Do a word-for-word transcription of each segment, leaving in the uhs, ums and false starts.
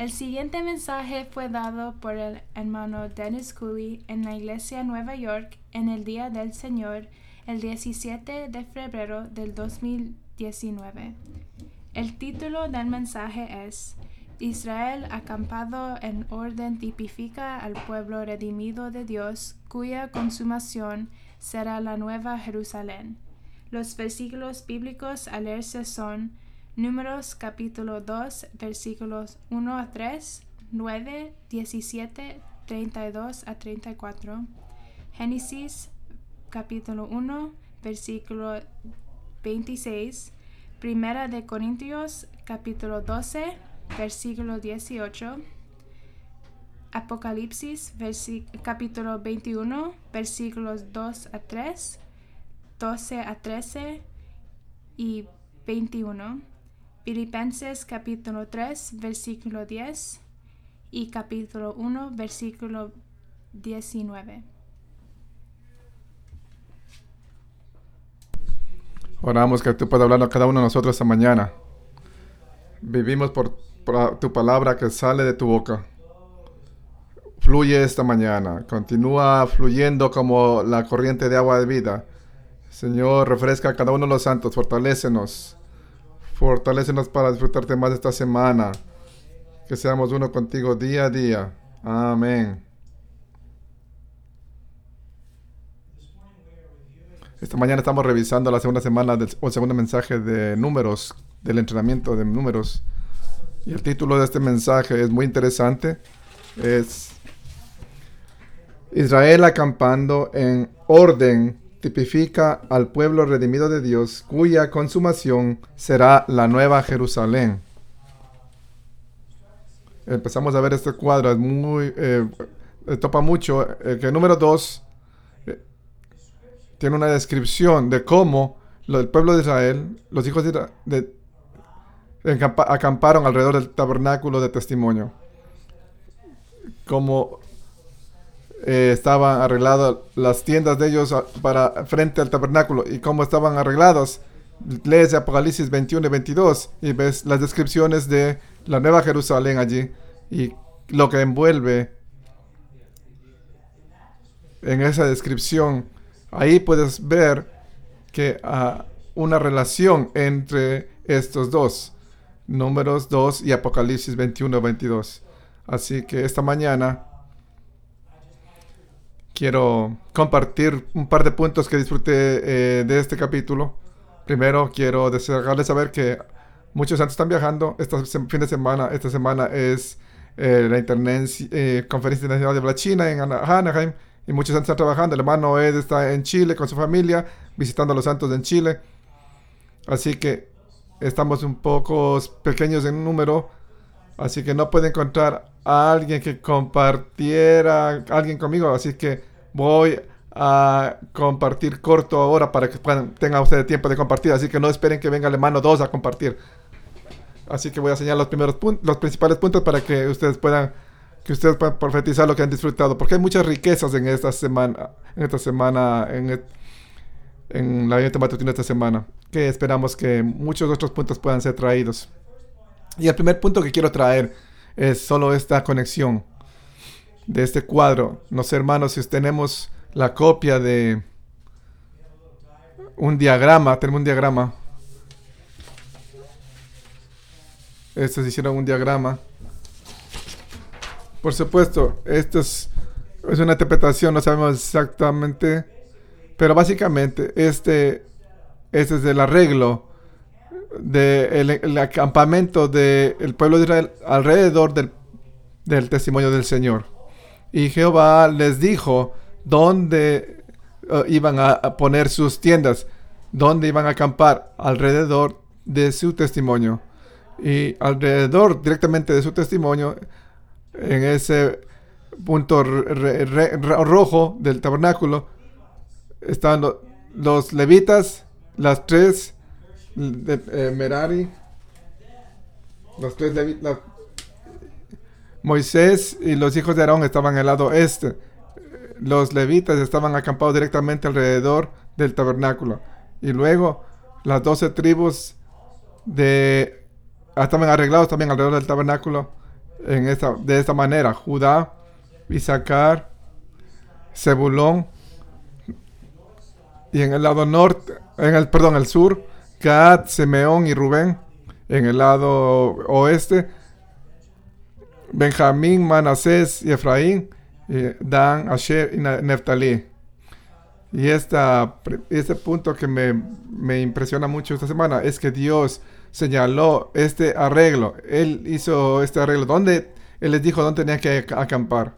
El siguiente mensaje fue dado por el hermano Dennis Cooley en la iglesia Nueva York en el Día del Señor, el diecisiete de febrero del dos mil diecinueve. El título del mensaje es Israel acampado en orden tipifica al pueblo redimido de Dios, cuya consumación será la nueva Jerusalén. Los versículos bíblicos a leerse son Números capítulo dos, versículos uno a tres, nueve, diecisiete, treinta y dos a treinta y cuatro. Génesis capítulo uno, versículo veintiséis. Primera de Corintios capítulo doce, versículo dieciocho. Apocalipsis versi- capítulo veintiuno, versículos dos a tres, doce a trece y veintiuno. Filipenses capítulo tres, versículo diez y capítulo uno, versículo diecinueve. Oramos que tú puedas hablar a cada uno de nosotros esta mañana. Vivimos por, por tu palabra que sale de tu boca. Fluye esta mañana. Continúa fluyendo como la corriente de agua de vida. Señor, refresca a cada uno de los santos. Fortalécenos. Fortalécenos para disfrutarte más esta semana. Que seamos uno contigo día a día. Amén. Esta mañana estamos revisando la segunda semana del o el segundo mensaje de números, del entrenamiento de números. Y el título de este mensaje es muy interesante. Es Israel acampando en orden tipifica al pueblo redimido de Dios, cuya consumación será la nueva Jerusalén. Empezamos a ver este cuadro, es muy, eh, topa mucho, eh, que el número dos eh, tiene una descripción de cómo lo, el pueblo de Israel, los hijos de, de encampa, acamparon alrededor del tabernáculo de testimonio. Cómo Eh, estaban arregladas las tiendas de ellos a, para frente al tabernáculo y cómo estaban arreglados. Lees Apocalipsis veintiuno y veintidós y ves las descripciones de la nueva Jerusalén allí y lo que envuelve en esa descripción. Ahí puedes ver que uh, una relación entre estos dos, Números dos y Apocalipsis veintiuno y veintidós. Así que esta mañana quiero compartir un par de puntos que disfruté eh, de este capítulo. Primero, quiero desearles saber que muchos santos están viajando este fin de semana. Esta semana es eh, la internet, eh, Conferencia Internacional de la China en Anaheim. Y muchos santos están trabajando. El hermano Ed está en Chile con su familia, visitando a los santos en Chile. Así que estamos un poco pequeños en número. Así que no puedo encontrar a alguien que compartiera, a alguien conmigo. Así que voy a compartir corto ahora para que puedan, tengan ustedes tiempo de compartir. Así que no esperen que venga el hermano dos a compartir. Así que voy a señalar los primeros puntos, los principales puntos para que ustedes puedan, que ustedes puedan profetizar lo que han disfrutado. Porque hay muchas riquezas en esta semana, en esta semana, en, el, en la vida matutina de esta semana. Que esperamos que muchos otros puntos puedan ser traídos. Y el primer punto que quiero traer es solo esta conexión de este cuadro. No sé, hermanos, si tenemos la copia de un diagrama, tenemos un diagrama. Estos hicieron un diagrama. Por supuesto, esto es, es una interpretación, no sabemos exactamente, pero básicamente este, este es el arreglo del de el acampamento del pueblo de Israel alrededor del, del testimonio del Señor. Y Jehová les dijo dónde uh, iban a, a poner sus tiendas, dónde iban a acampar alrededor de su testimonio. Y alrededor directamente de su testimonio, en ese punto re, re, re, rojo del tabernáculo, están lo, los levitas, las tres de eh, Merari, los tres levitas, Moisés y los hijos de Aarón estaban en el lado este. Los levitas estaban acampados directamente alrededor del tabernáculo. Y luego las doce tribus de estaban arreglados también alrededor del tabernáculo. en esta, de esta manera: Judá, Isaacar, Zebulón, y en el lado norte, en el, perdón, el sur, Gad, Simeón y Rubén. En el lado oeste, Benjamín, Manasés y Efraín, y Dan, Asher y Neftalí. Y esta, este punto que me, me impresiona mucho esta semana es que Dios señaló este arreglo. Él hizo este arreglo. ¿Dónde? Él les dijo dónde tenían que acampar.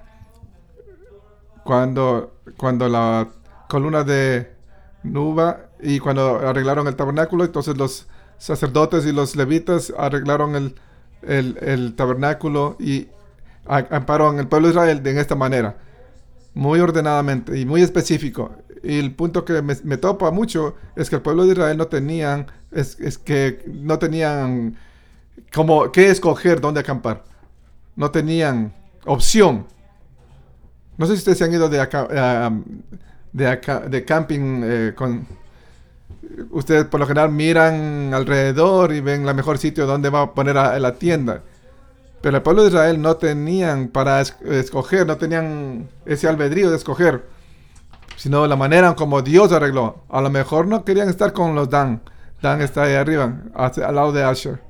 Cuando, cuando la columna de nube y cuando arreglaron el tabernáculo, entonces los sacerdotes y los levitas arreglaron el, el, el tabernáculo y acamparon el pueblo de Israel de esta manera, muy ordenadamente y muy específico. Y el punto que me, me topa mucho es que el pueblo de Israel no tenían, es, es que no tenían como que escoger dónde acampar. No tenían opción. No sé si ustedes se han ido de acá, uh, de, acá, de camping eh, con... Ustedes por lo general miran alrededor y ven el mejor sitio donde va a poner a, a la tienda. Pero el pueblo de Israel no tenían para es, escoger, no tenían ese albedrío de escoger, sino la manera como Dios arregló. A lo mejor no querían estar con los Dan. Dan está ahí arriba, hacia, al lado de Asher.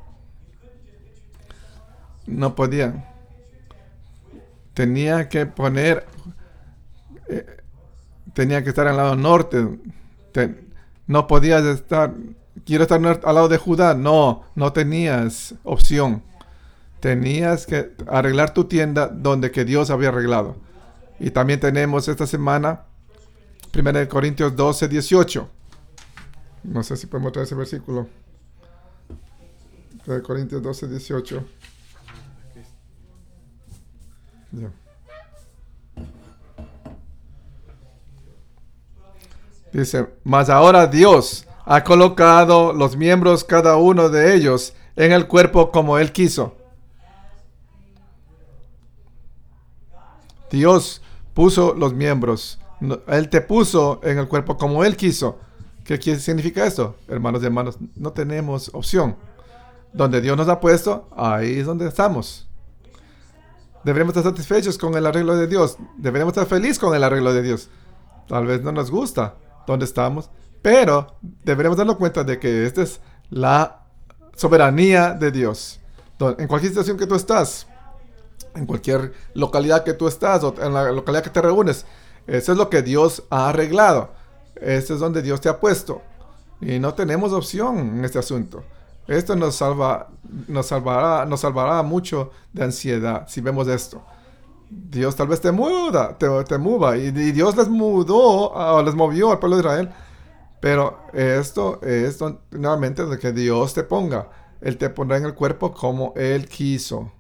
No podían. Tenía que poner... Eh, tenía que estar al lado norte. Ten, no podías estar... Quiero estar al lado de Judá. No, no tenías opción. Tenías que arreglar tu tienda donde que Dios había arreglado. Y también tenemos esta semana primera de Corintios doce, dieciocho. No sé si podemos traer ese versículo. primera de Corintios doce, dieciocho. Yeah. Dice, mas ahora Dios ha colocado los miembros, cada uno de ellos, en el cuerpo como Él quiso. Dios puso los miembros. Él te puso en el cuerpo como Él quiso. ¿Qué significa esto? Hermanos y hermanos, no tenemos opción. Donde Dios nos ha puesto, ahí es donde estamos. Deberíamos estar satisfechos con el arreglo de Dios. Deberíamos estar felices con el arreglo de Dios. Tal vez no nos gusta donde estamos, pero deberíamos darnos cuenta de que esta es la soberanía de Dios. En cualquier situación que tú estás, en cualquier localidad que tú estás o en la localidad que te reúnes, eso es lo que Dios ha arreglado. Eso es donde Dios te ha puesto. Y no tenemos opción en este asunto. Esto nos salva, nos salvará, nos salvará mucho de ansiedad si vemos esto. Dios tal vez te muda, te, te mueva. Y, y Dios les mudó, o les movió al pueblo de Israel. Pero esto es nuevamente de que Dios te ponga. Él te pondrá en el cuerpo como Él quiso.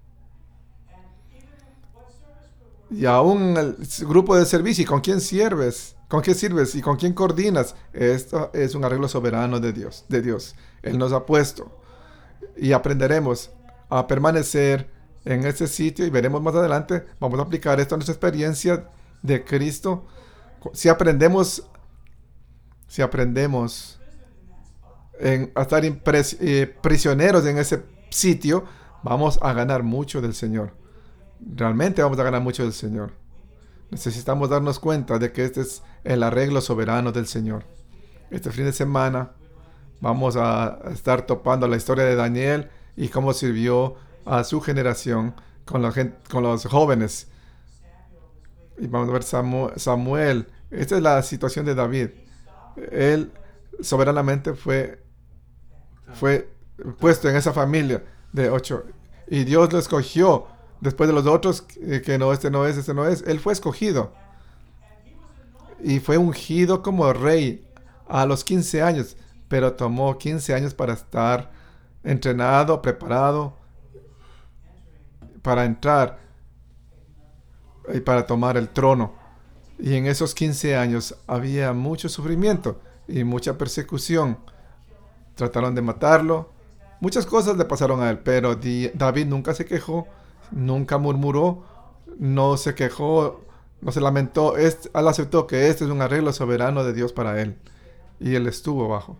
Y aún el grupo de servicio, ¿y con quién sirves? ¿Con qué sirves? ¿Y con quién coordinas? Esto es un arreglo soberano de Dios, de Dios. Él nos ha puesto. Y aprenderemos a permanecer en este sitio y veremos más adelante. Vamos a aplicar esto a nuestra experiencia de Cristo. Si aprendemos, si aprendemos en, a estar impres, eh, prisioneros en ese sitio, vamos a ganar mucho del Señor. Realmente vamos a ganar mucho del Señor. Necesitamos darnos cuenta de que este es el arreglo soberano del Señor. Este fin de semana vamos a estar topando la historia de Daniel y cómo sirvió a su generación con, la gente, con los jóvenes. Y vamos a ver Samuel, Samuel. Esta es la situación de David. Él soberanamente fue, fue puesto en esa familia de ocho. Y Dios lo escogió. Después de los otros, que no, este no es, este no es. Él fue escogido. Y fue ungido como rey a los quince años. Pero tomó quince años para estar entrenado, preparado, para entrar y para tomar el trono. Y en esos quince años había mucho sufrimiento y mucha persecución. Trataron de matarlo. Muchas cosas le pasaron a él, pero David nunca se quejó. Nunca murmuró, no se quejó, no se lamentó. Él aceptó que este es un arreglo soberano de Dios para él. Y él estuvo bajo.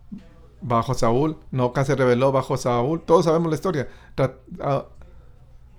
Bajo Saúl. Nunca se rebeló bajo Saúl. Todos sabemos la historia.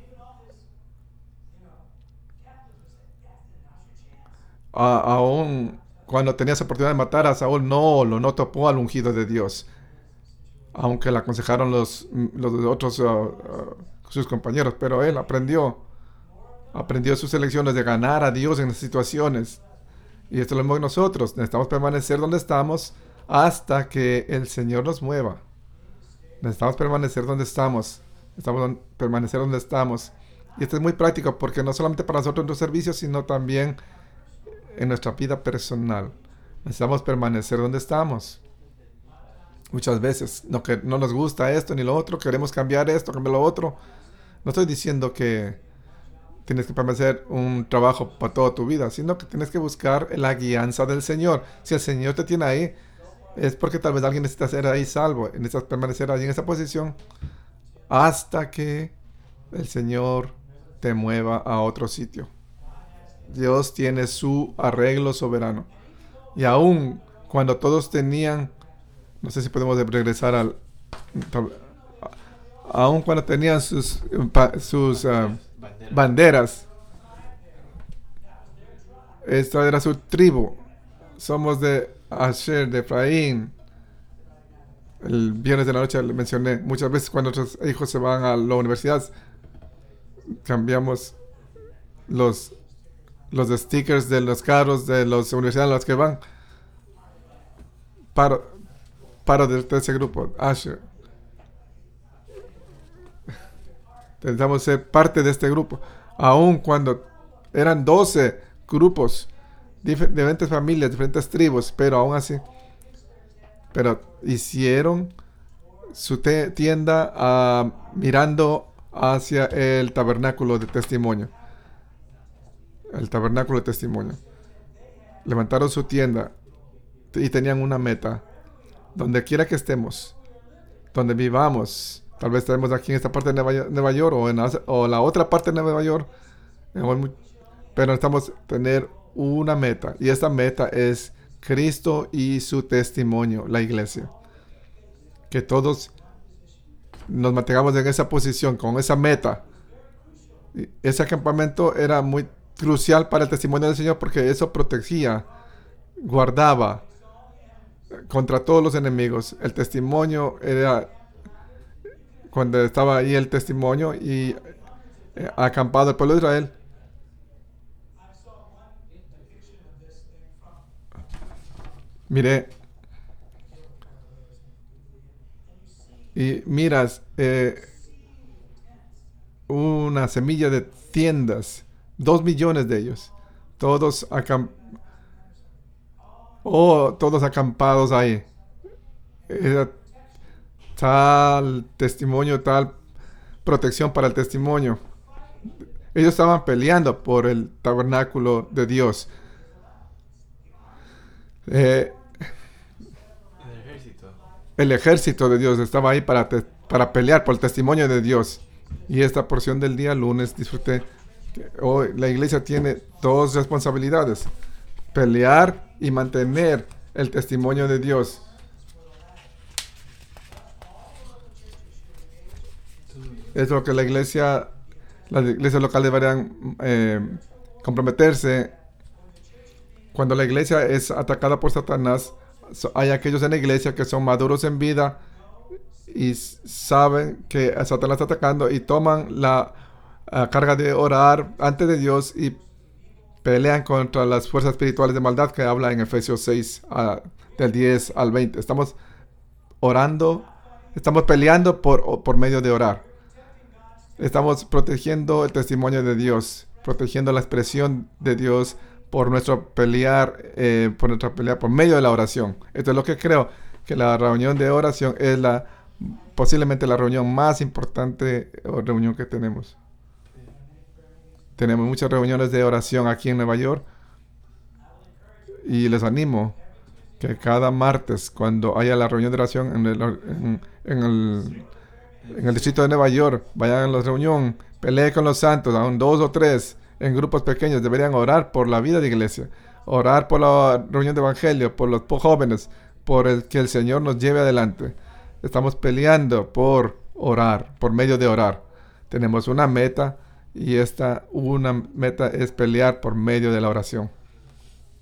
a- aún cuando tenías oportunidad de matar a Saúl, no, lo no topó al ungido de Dios. Aunque le aconsejaron los, los otros, uh, uh, sus compañeros, pero él aprendió, aprendió sus elecciones de ganar a Dios en las situaciones. Y esto lo vemos nosotros. Necesitamos permanecer donde estamos hasta que el Señor nos mueva. Necesitamos permanecer donde estamos. Necesitamos permanecer donde estamos. Y esto es muy práctico porque no solamente para nosotros en los servicios, sino también en nuestra vida personal. Necesitamos permanecer donde estamos. Muchas veces no, que no nos gusta esto ni lo otro, queremos cambiar esto, cambiar lo otro. No estoy diciendo que tienes que permanecer un trabajo para toda tu vida, sino que tienes que buscar la guianza del Señor. Si el Señor te tiene ahí, es porque tal vez alguien necesita ser ahí salvo, necesitas permanecer ahí en esa posición hasta que el Señor te mueva a otro sitio. Dios tiene su arreglo soberano. Y aún cuando todos tenían, no sé si podemos regresar al, aún cuando tenían sus, sus uh, banderas, esta era su tribu. Somos de Asher, de Efraín. El viernes de la noche le mencioné, muchas veces cuando nuestros hijos se van a la universidad, cambiamos los, los stickers de los carros de las universidades a las que van. Paro, paro de, de ese grupo, Asher. Necesitamos ser parte de este grupo. Aun cuando eran doce grupos, dif- diferentes familias, diferentes tribus, pero aún así, pero hicieron su te- tienda uh, mirando hacia el tabernáculo de testimonio. El tabernáculo de testimonio. Levantaron su tienda y tenían una meta. Donde quiera que estemos, donde vivamos, tal vez estemos aquí en esta parte de Nueva, Nueva York o en la, o la otra parte de Nueva York, pero necesitamos tener una meta, y esta meta es Cristo y su testimonio, la iglesia. Que todos nos mantengamos en esa posición, con esa meta. Ese acampamento era muy crucial para el testimonio del Señor porque eso protegía, guardaba contra todos los enemigos. El testimonio era cuando estaba ahí el testimonio y eh, acampado el pueblo de Israel. Mire, y miras eh, una semilla de tiendas, dos millones de ellos, todos acam oh, todos acampados ahí. Era tal testimonio, tal protección para el testimonio. Ellos estaban peleando por el tabernáculo de Dios. Eh, El ejército. el ejército de Dios estaba ahí para, te- para pelear por el testimonio de Dios. Y esta porción del día lunes disfruté que hoy la iglesia tiene dos responsabilidades: pelear y mantener el testimonio de Dios. Es lo que la iglesia, las iglesias locales deberían eh, comprometerse. Cuando la iglesia es atacada por Satanás, so- hay aquellos en la iglesia que son maduros en vida y s- saben que a Satanás está atacando y toman la ah, carga de orar ante de Dios y pelean contra las fuerzas espirituales de maldad que habla en Efesios seis, ah, del diez al veinte. Estamos orando, estamos peleando por, por medio de orar. Estamos protegiendo el testimonio de Dios, protegiendo la expresión de Dios por nuestro pelear, eh, por nuestra pelea por medio de la oración. Esto es lo que creo, que la reunión de oración es la posiblemente la reunión más importante o reunión que tenemos. Tenemos muchas reuniones de oración aquí en Nueva York y les animo que cada martes, cuando haya la reunión de oración en el, en, en el, en el distrito de Nueva York, vayan a la reunión, peleen con los santos, aún dos o tres en grupos pequeños. Deberían orar por la vida de iglesia, orar por la reunión de evangelio, por los po- jóvenes, por el que el Señor nos lleve adelante. Estamos peleando por orar, por medio de orar. Tenemos una meta y esta una meta es pelear por medio de la oración.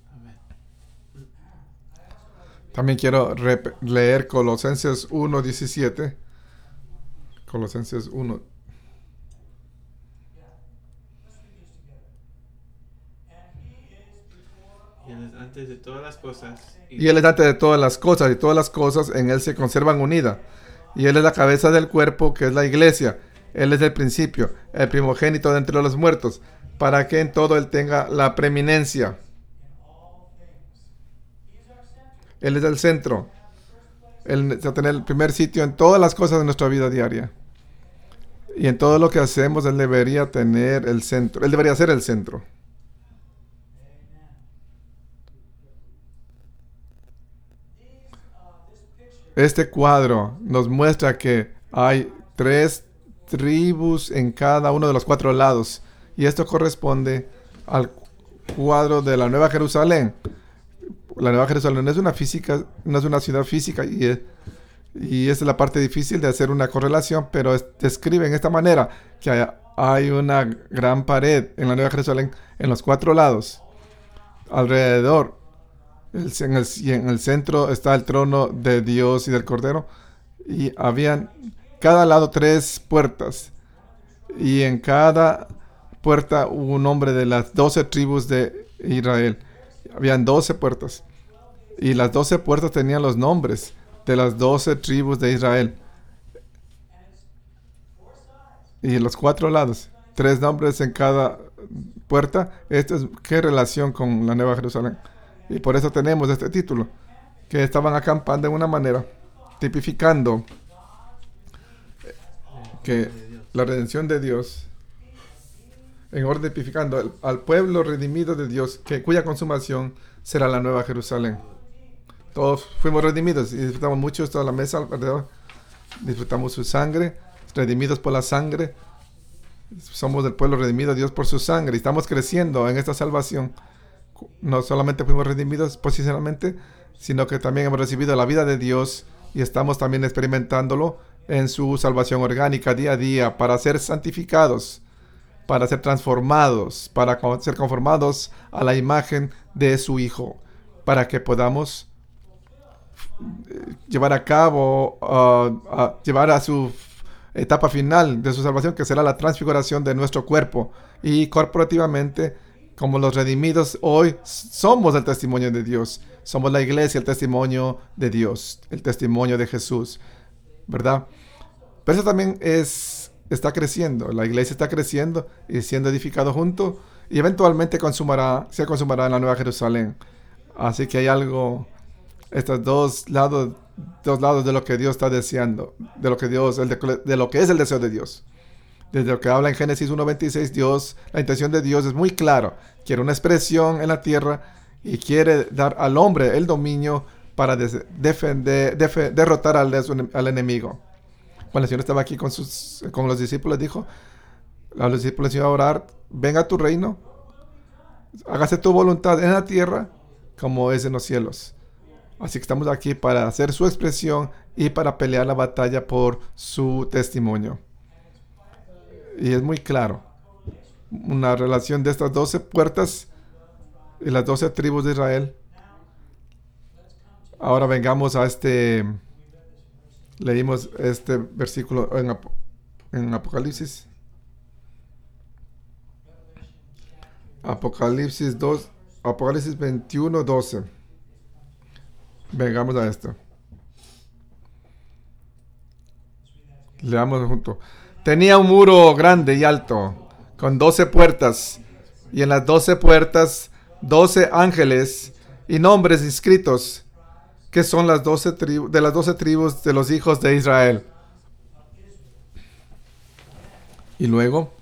También quiero rep- leer Colosenses uno diecisiete. Colosenses uno. Y Él es antes de todas las cosas. Y Él es antes de todas las cosas, y todas las cosas en Él se conservan unidas. Y Él es la cabeza del cuerpo, que es la iglesia. Él es el principio, el primogénito de entre los muertos, para que en todo Él tenga la preeminencia. Él es el centro. Él va a tener el primer sitio en todas las cosas de nuestra vida diaria. Y en todo lo que hacemos, Él debería tener el centro. Él debería ser el centro. Este cuadro nos muestra que hay tres tribus en cada uno de los cuatro lados. Y esto corresponde al cuadro de la Nueva Jerusalén. La Nueva Jerusalén no es una física, no es una ciudad física, y es, y esa es la parte difícil de hacer una correlación, pero es, describe en esta manera que hay, hay una gran pared en la Nueva Jerusalén en los cuatro lados. Alrededor, el, en, el, y en el centro está el trono de Dios y del Cordero, y habían cada lado tres puertas, y en cada puerta hubo un nombre de las doce tribus de Israel. Habían doce puertas, y las doce puertas tenían los nombres de las doce tribus de Israel. Y los cuatro lados, tres nombres en cada puerta. Esto es qué relación con la Nueva Jerusalén. Y por eso tenemos este título, que estaban acampando de una manera, tipificando que la redención de Dios, en orden tipificando al, al pueblo redimido de Dios, que, cuya consumación será la Nueva Jerusalén. Todos fuimos redimidos y disfrutamos mucho toda la mesa alrededor. Disfrutamos su sangre, redimidos por la sangre. Somos del pueblo redimido de Dios por su sangre y estamos creciendo en esta salvación. No solamente fuimos redimidos posicionalmente, sino que también hemos recibido la vida de Dios y estamos también experimentándolo en su salvación orgánica día a día para ser santificados, para ser transformados, para ser conformados a la imagen de su Hijo, para que podamos llevar a cabo, uh, a llevar a su etapa final de su salvación, que será la transfiguración de nuestro cuerpo. Y corporativamente, como los redimidos, hoy somos el testimonio de Dios. Somos la iglesia, el testimonio de Dios, el testimonio de Jesús, ¿verdad? Pero eso también es, está creciendo. La iglesia está creciendo y siendo edificado junto, y eventualmente consumará, se consumará en la Nueva Jerusalén. Así que hay algo, estos dos lados, dos lados de lo que Dios está deseando, de lo que Dios, el de, de lo que es el deseo de Dios. Desde lo que habla en Génesis uno veintiséis, Dios, la intención de Dios es muy clara. Quiere una expresión en la tierra y quiere dar al hombre el dominio para des, defender, def, derrotar al, al enemigo. Cuando el Señor estaba aquí con, sus, con los discípulos, dijo a los discípulos: iba a orar, venga tu reino, hágase tu voluntad en la tierra como es en los cielos. Así que estamos aquí para hacer su expresión y para pelear la batalla por su testimonio. Y es muy claro, una relación de estas doce puertas y las doce tribus de Israel. Ahora vengamos a este, leímos este versículo en, Ap- en Apocalipsis. Apocalipsis dos, Apocalipsis veintiuno, doce. Vengamos a esto. Leamos junto. Tenía un muro grande y alto, con doce puertas, y en las doce puertas, doce ángeles y nombres inscritos, que son las doce tribu- de las doce tribus de los hijos de Israel. Y luego,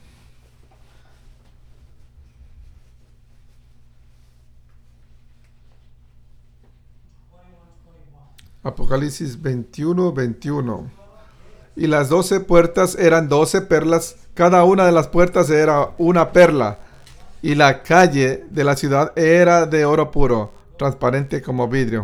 Apocalipsis veintiuno, veintiuno. Y las doce puertas eran doce perlas, cada una de las puertas era una perla, y la calle de la ciudad era de oro puro, transparente como vidrio.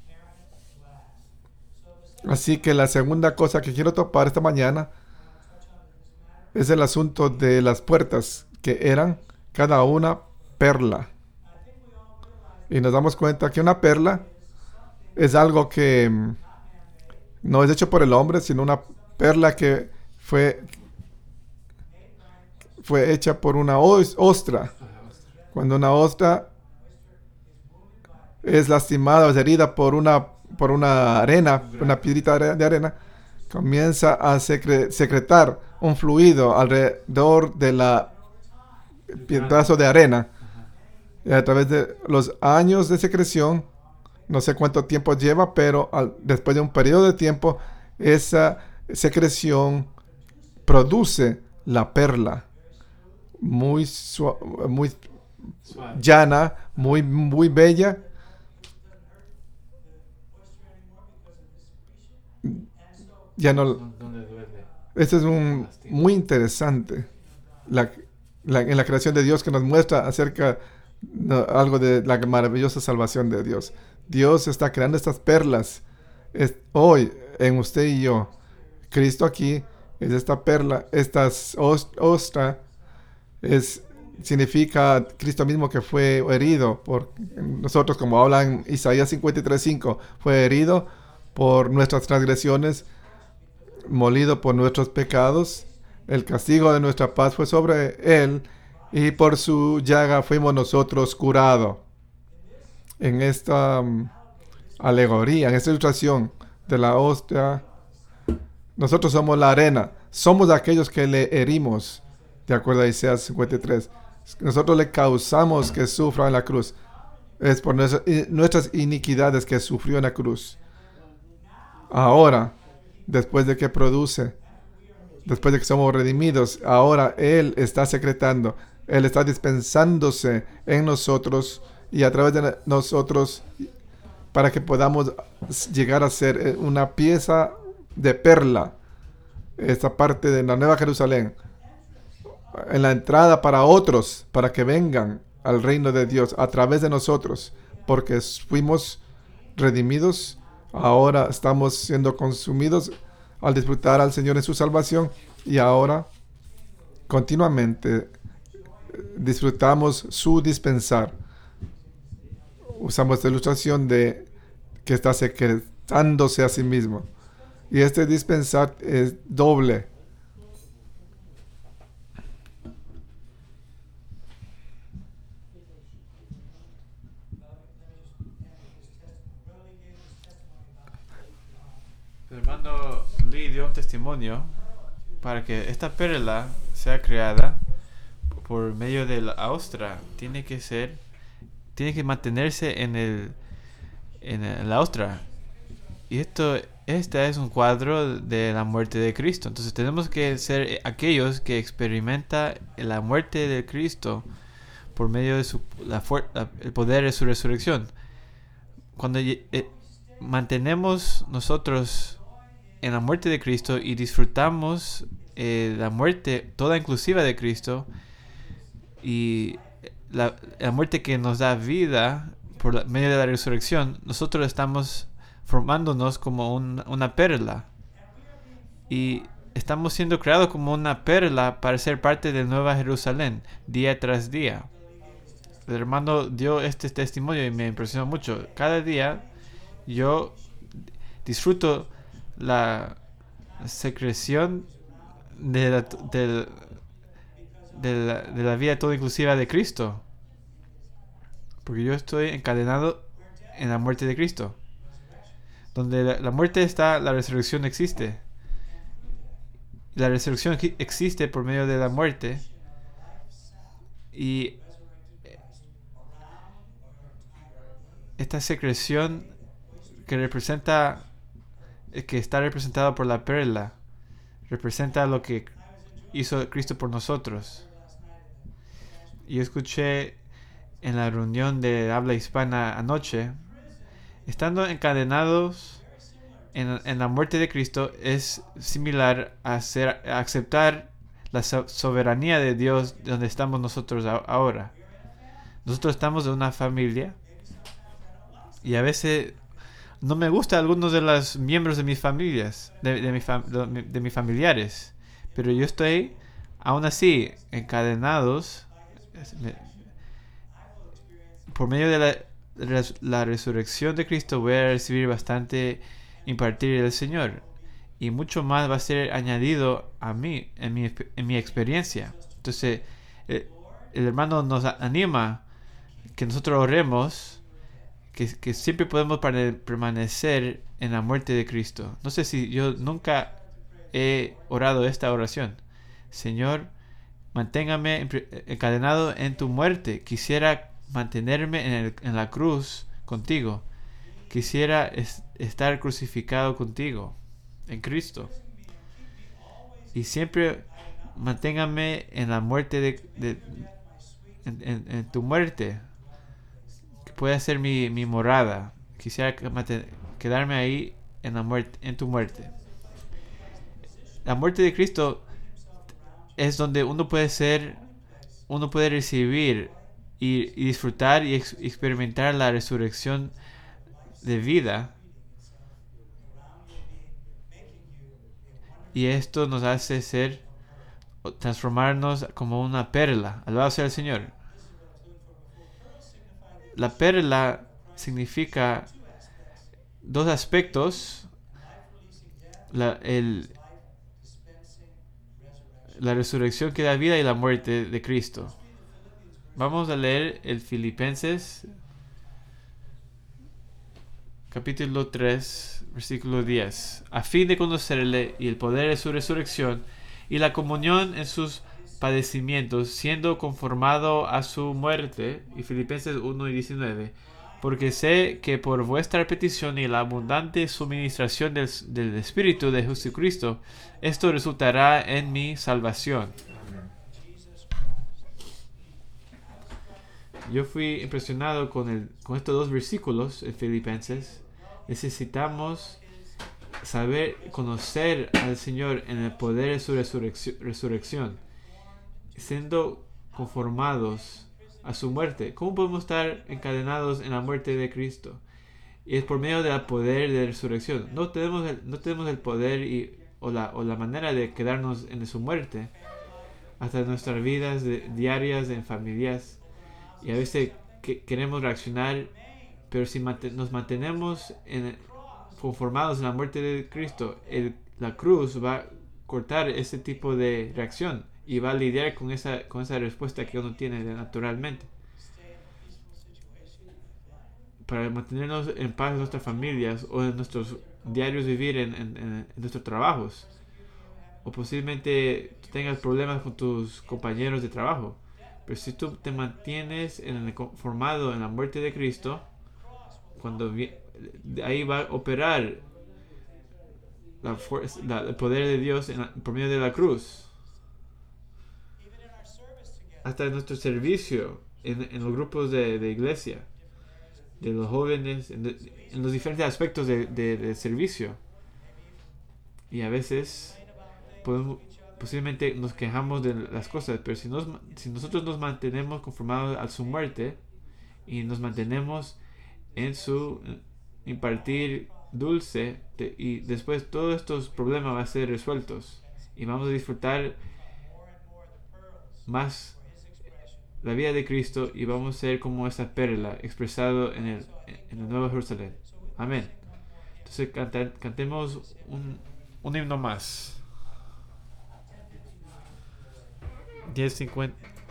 Así que la segunda cosa que quiero topar esta mañana es el asunto de las puertas, que eran cada una perla. Y nos damos cuenta que una perla es algo que mm, no es hecho por el hombre, sino una perla que fue, fue hecha por una os- ostra. Cuando una ostra es lastimada o es herida por una, por una arena, una piedrita de de arena, comienza a secre- secretar un fluido alrededor de la pedazo de arena. Y a través de los años de secreción, no sé cuánto tiempo lleva, pero al- después de un periodo de tiempo, esa secreción produce la perla muy, sua- muy Suave. llana, muy, muy bella. Ya no, No- Donde duele. esto es un muy interesante la, la- en la creación de Dios, que nos muestra acerca no, algo de la maravillosa salvación de Dios. Dios está creando estas perlas es- hoy en usted y yo. Cristo aquí es esta perla, esta os- ostra es significa Cristo mismo, que fue herido por nosotros, como habla en Isaías cincuenta y tres cinco, fue herido por nuestras transgresiones, molido por nuestros pecados. El castigo de nuestra paz fue sobre él, y por su llaga fuimos nosotros curados. En esta um, alegoría, en esta ilustración de la hostia, nosotros somos la arena, somos aquellos que le herimos, de acuerdo a Isaías cincuenta y tres. Nosotros le causamos que sufra en la cruz. Es por nuestra- nuestras iniquidades que sufrió en la cruz. Ahora, después de que produce, después de que somos redimidos, ahora Él está secretando, Él está dispensándose en nosotros y a través de nosotros, para que podamos llegar a ser una pieza de perla, esta parte de la Nueva Jerusalén, en la entrada para otros, para que vengan al reino de Dios a través de nosotros, porque fuimos redimidos. Ahora estamos siendo consumidos al disfrutar al Señor en su salvación, y ahora continuamente disfrutamos su dispensar. Usamos esta ilustración de que está secretándose a sí mismo, y este dispensar es doble. El hermano Lee dio un testimonio para que esta perla sea creada por medio de la ostra. Tiene que ser, tiene que mantenerse en el en el- la ostra. Y esto, este es un cuadro de la muerte de Cristo. Entonces tenemos que ser aquellos que experimentan la muerte de Cristo por medio de su, la fuer- la- el poder de su resurrección. Cuando eh, mantenemos nosotros en la muerte de Cristo y disfrutamos eh, la muerte toda inclusiva de Cristo, y la, la muerte que nos da vida por la, medio de la resurrección, nosotros estamos formándonos como un, una perla, y estamos siendo creados como una perla para ser parte de Nueva Jerusalén día tras día. El hermano dio este testimonio y me impresionó mucho. Cada día yo disfruto la secreción de la, de, de la, de la vida toda inclusiva de Cristo, porque yo estoy encadenado en la muerte de Cristo. Donde la, la muerte está, la resurrección existe. La resurrección existe por medio de la muerte, y esta secreción que representa, que está representada por la perla, representa lo que hizo Cristo por nosotros. Yo escuché en la reunión de habla hispana anoche, estando encadenados en, en la muerte de Cristo es similar a, ser, a aceptar la so- soberanía de Dios donde estamos nosotros a- ahora. Nosotros estamos de una familia, y a veces no me gusta algunos de los miembros de mis familias, de, de, mi fam- de, de mis familiares, pero yo estoy aún así encadenados por medio de la res- la resurrección de Cristo voy a recibir bastante impartir del Señor. Y mucho más va a ser añadido a mí, en mi, en mi experiencia. Entonces, el, el hermano nos anima que nosotros oremos, que, que siempre podemos permanecer en la muerte de Cristo. No sé si yo nunca he orado esta oración. Señor, manténgame encadenado en tu muerte. Quisiera mantenerme en, el, en la cruz contigo. Quisiera es, estar crucificado contigo en Cristo. Y siempre manténgame en la muerte de, de en, en, en tu muerte, que pueda ser mi, mi morada. Quisiera quedarme ahí en la muerte, en tu muerte. La muerte de Cristo es donde uno puede ser, uno puede recibir y, y disfrutar y ex, experimentar la resurrección de vida. Y esto nos hace ser, transformarnos como una perla. Alabado sea el Señor. La perla significa dos aspectos. La, el, la resurrección que da vida y la muerte de Cristo. Vamos a leer el Filipenses capítulo tres, versículo diez. A fin de conocerle y el poder de su resurrección y la comunión en sus padecimientos, siendo conformado a su muerte. Y Filipenses uno y diecinueve. Porque sé que por vuestra petición y la abundante suministración del, del Espíritu de Jesucristo, esto resultará en mi salvación. Yo fui impresionado con, el, con estos dos versículos en Filipenses. Necesitamos saber, conocer al Señor en el poder de su resurrección, resurrección, siendo conformados a su muerte. ¿Cómo podemos estar encadenados en la muerte de Cristo? Y es por medio del poder de resurrección. No tenemos el, no tenemos el poder y, o, la, o la manera de quedarnos en su muerte hasta nuestras vidas de, diarias, en familias. Y a veces que, queremos reaccionar, pero si mant- nos mantenemos en, conformados en la muerte de Cristo, el, la cruz va a cortar ese tipo de reacción y va a lidiar con esa, con esa respuesta que uno tiene naturalmente. Para mantenernos en paz en nuestras familias o en nuestros diarios vivir en, en, en nuestros trabajos. O posiblemente tengas problemas con tus compañeros de trabajo. Pero si tú te mantienes en el, formado en la muerte de Cristo, cuando vi, ahí va a operar la fuerza, la, el poder de Dios en la, por medio de la cruz. Hasta en nuestro servicio, en, en los grupos de, de iglesia, de los jóvenes, en, de, en los diferentes aspectos de, de, de servicio. Y a veces podemos, posiblemente nos quejamos de las cosas, pero si, nos, si nosotros nos mantenemos conformados a su muerte y nos mantenemos en su impartir dulce, de, y después todos estos problemas van a ser resueltos y vamos a disfrutar más la vida de Cristo y vamos a ser como esa perla expresado en el, en el Nuevo Jerusalén. Amén. Entonces canta, cantemos un, un himno más. diez cincuenta